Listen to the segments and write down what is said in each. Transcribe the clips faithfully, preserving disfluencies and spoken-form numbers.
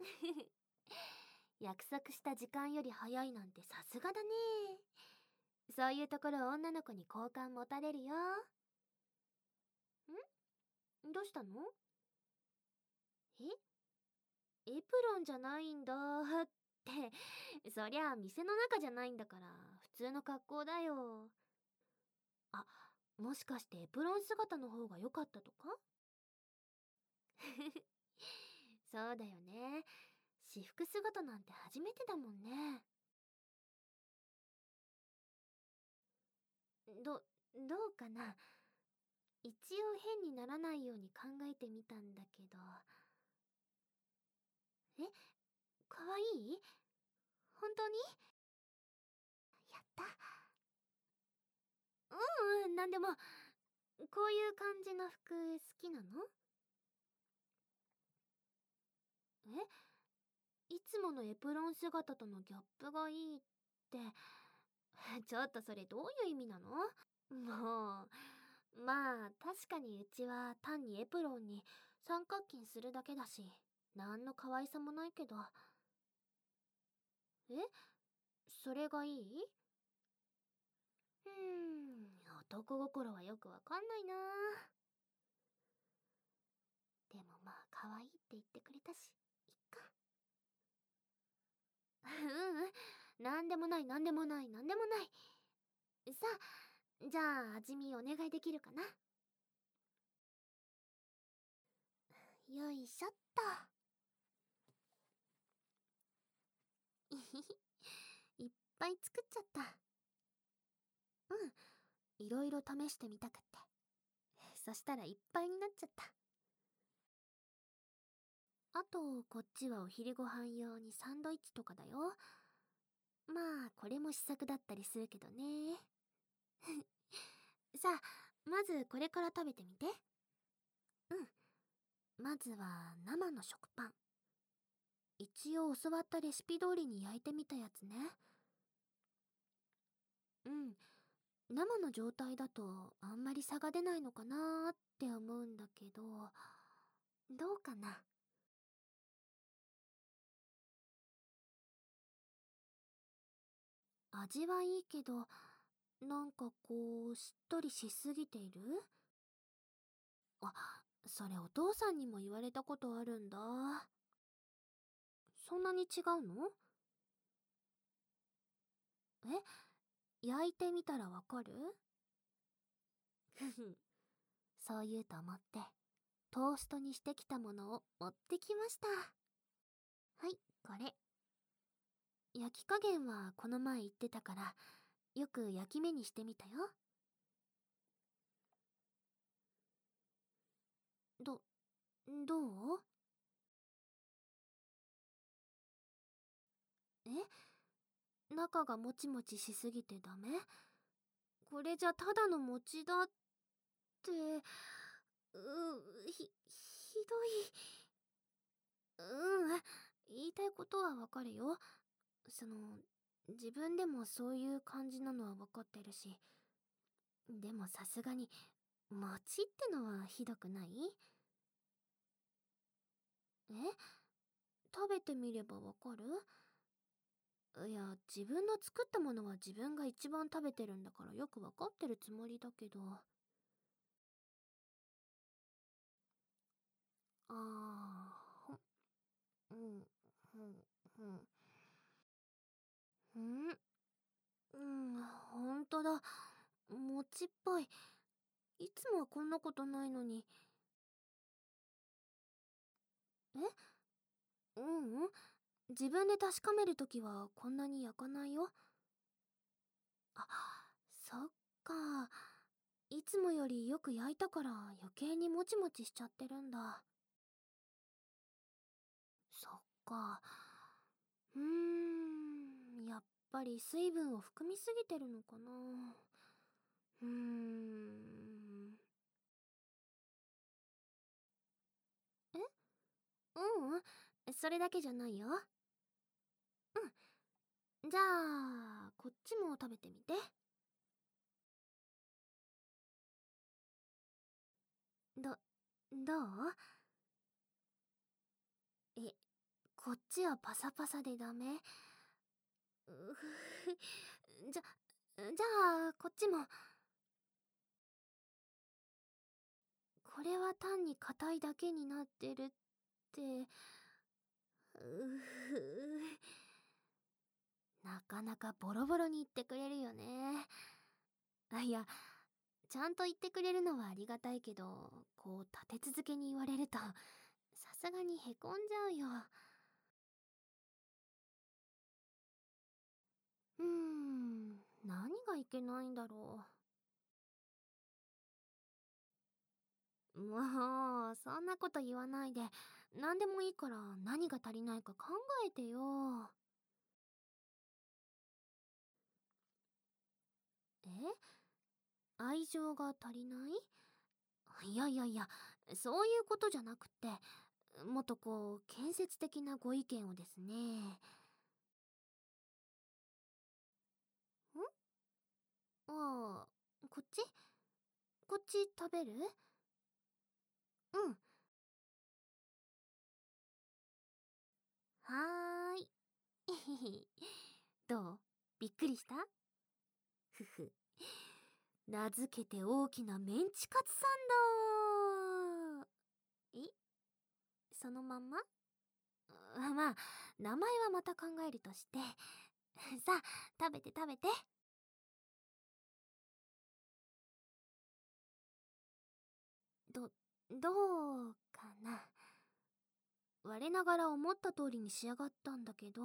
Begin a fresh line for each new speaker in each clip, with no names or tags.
約束した時間より早いなんてさすがだね。そういうところ女の子に好感持たれるよ。ん？どうしたの？え？エプロンじゃないんだって、そりゃあ店の中じゃないんだから普通の格好だよ。あ、もしかしてエプロン姿の方が良かったとか？そうだよね。私服姿なんて初めてだもんね。ど、どうかな。一応変にならないように考えてみたんだけど。え、かわいい？本当に？やった。うんうん、なんでも。こういう感じの服好きなの？え、いつものエプロン姿とのギャップがいいって。ちょっとそれどういう意味なの？もう、まあ確かにうちは単にエプロンに三角巾するだけだし、なんの可愛さもないけど。え、それがいい？うーん、男心はよくわかんないな。でもまあ可愛いって言ってくれたし、いっか。うんうん、なんでもないなんでもないなんでもない。さあ、じゃあ味見お願いできるかな。よいしょっと。いひひ、いっぱい作っちゃった。うん、いろいろ試してみたくって。そしたらいっぱいになっちゃった。あとこっちはお昼ご飯用にサンドイッチとかだよ。まあこれも試作だったりするけどね。さあ、まずこれから食べてみて。うん、まずは生の食パン。一応教わったレシピ通りに焼いてみたやつね。うん、生の状態だとあんまり差が出ないのかなーって思うんだけど、どうかな。味はいいけど、なんかこうしっとりしすぎている？あ、それお父さんにも言われたことあるんだ。そんなに違うの？え、焼いてみたらわかる？ふふ、そう言うと思ってトーストにしてきたものを持ってきました。はい、これ。焼き加減はこの前言ってたからよく焼き目にしてみたよ。ど、どう？え、中がもちもちしすぎてダメ？これじゃただの餅だって。う、ひ、ひどい。うん、言いたいことはわかるよ。その、自分でもそういう感じなのはわかってるし。でもさすがに、餅ってのはひどくない？え、食べてみればわかる？いや、自分の作ったものは自分が一番食べてるんだからよくわかってるつもりだけど。ああ、ほ、うん、ふん、ふん。ん、うん、ほんとだ。餅っぽい。いつもはこんなことないのに。え、ううん。自分で確かめるときはこんなに焼かないよ。あ、そっか。いつもよりよく焼いたから余計にもちもちしちゃってるんだ。そっか。うーん、やっぱり水分を含みすぎてるのかな。うーん。え、ううん、それだけじゃないよ。うん。じゃあ、こっちも食べてみて。ど、どう？え、 こっちはパサパサでダメ？うふじゃ、じゃあ、こっちも。これは単に硬いだけになってるって、うふなかなかボロボロに言ってくれるよね。あ、いや、ちゃんと言ってくれるのはありがたいけど、こう立て続けに言われると、さすがにへこんじゃうよ。うーん、何がいけないんだろう。もう、そんなこと言わないで、何でもいいから何が足りないか考えてよ。え？愛情が足りない？いやいやいや、そういうことじゃなくて、もっとこう、建設的なご意見をですね。ん？ああ、こっち？こっち食べる？うん。はーい。どう？びっくりした？ふふ。名付けて大きなメンチカツサンド。え？そのまんま？あ、まあ、名前はまた考えるとして。さあ、食べて食べて。ど、どうかな。我ながら思った通りに仕上がったんだけど。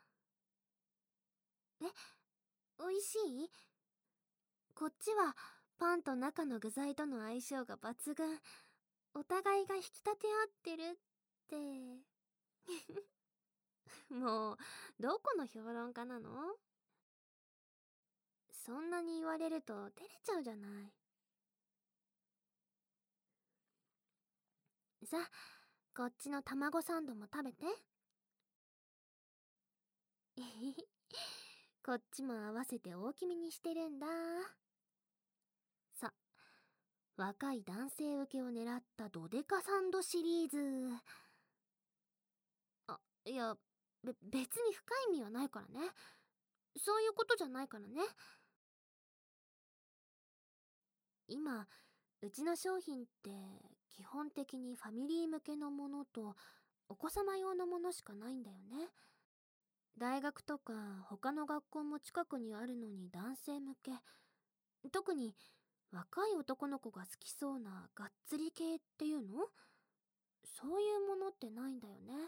え、美味しい？こっちはパンと中の具材との相性が抜群。お互いが引き立て合ってるって。もう、どこの評論家なの？そんなに言われると照れちゃうじゃない。さあ、こっちの卵サンドも食べて。えへへ。こっちも合わせて大きめにしてるんだ。さ、若い男性受けを狙ったドデカサンドシリーズ。あ、いや、べ、別に深い意味はないからね。そういうことじゃないからね。今、うちの商品って基本的にファミリー向けのものとお子様用のものしかないんだよね。大学とか他の学校も近くにあるのに男性向け。特に若い男の子が好きそうながっつり系っていうの？そういうものってないんだよね。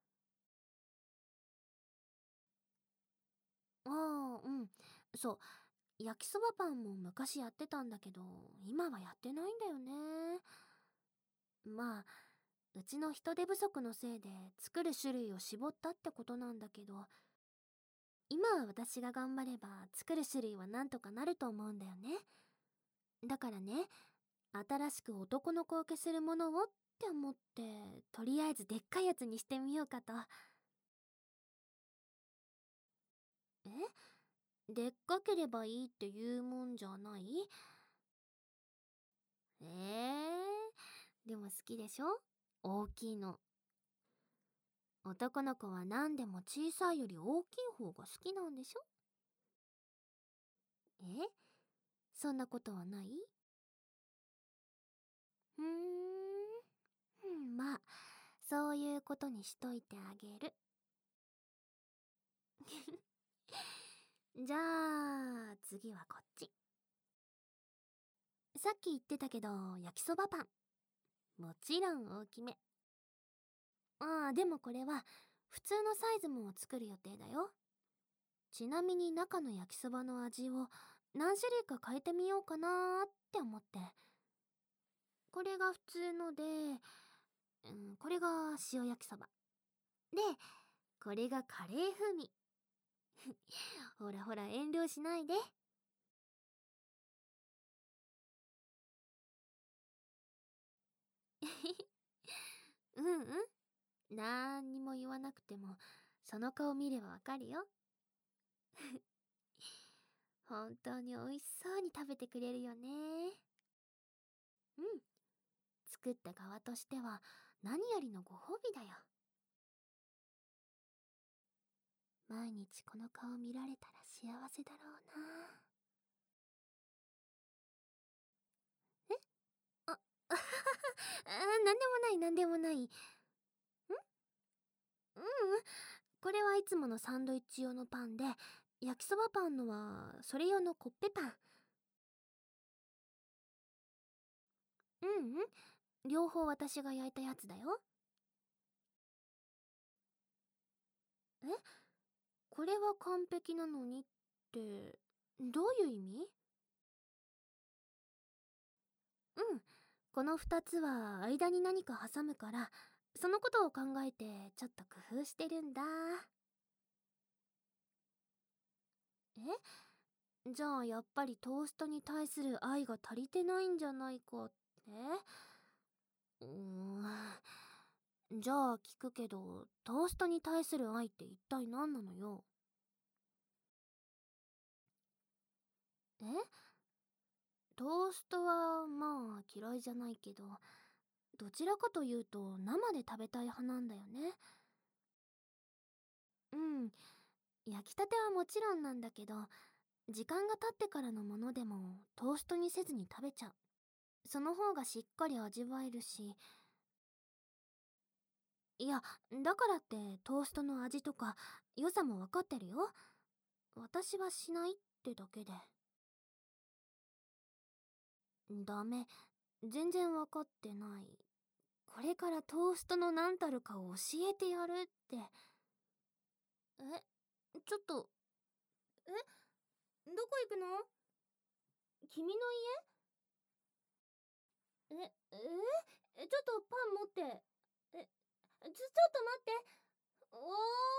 ああ、うん。そう。焼きそばパンも昔やってたんだけど、今はやってないんだよね。まあ、うちの人手不足のせいで作る種類を絞ったってことなんだけど、今は私が頑張れば作る種類はなんとかなると思うんだよね。だからね、新しく男の子受けするものをって思って、とりあえずでっかいやつにしてみようかと。え？でっかければいいっていうもんじゃない？えー、でも好きでしょ？大きいの。男の子は何でも小さいより大きい方が好きなんでしょ？え？そんなことはない？うーん、うん、まあ、そういうことにしといてあげる。じゃあ、次はこっち。さっき言ってたけど、焼きそばパン。もちろん大きめ。ああ、でもこれは、普通のサイズも作る予定だよ。ちなみに中の焼きそばの味を何種類か変えてみようかなーって思って。これが普通ので、うん、これが塩焼きそば。で、これがカレー風味。ほらほら遠慮しないで。うんうん。なんにも言わなくても、その顔見ればわかるよ。本当に美味しそうに食べてくれるよね。うん。作った側としては何よりのご褒美だよ。 毎日この顔見られたら幸せだろうな。えあ、あははあ、なんでもないなんでもない。んううん。これはいつものサンドイッチ用のパンで、焼きそばパンのはそれ用のコッペパン。うんうん。両方私が焼いたやつだよ。え、これは完璧なのにって、どういう意味？うん。このふたつは間に何か挟むから、そのことを考えてちょっと工夫してるんだ。え、じゃあやっぱりトーストに対する愛が足りてないんじゃないかって？うーん。じゃあ聞くけど、トーストに対する愛って一体何なのよ？え、トーストはまあ嫌いじゃないけど、どちらかというと生で食べたい派なんだよね。うん。焼きたてはもちろんなんだけど、時間が経ってからのものでもトーストにせずに食べちゃう。その方がしっかり味わえるし、いや、だからってトーストの味とか良さも分かってるよ。私はしないってだけで。ダメ。全然分かってない。これからトーストの何たるかを教えてやるって。え、ちょっと、え、どこ行くの？君の家？え、えー、ちょっとパン持って。え、ちょ、ちょっと待って。おー。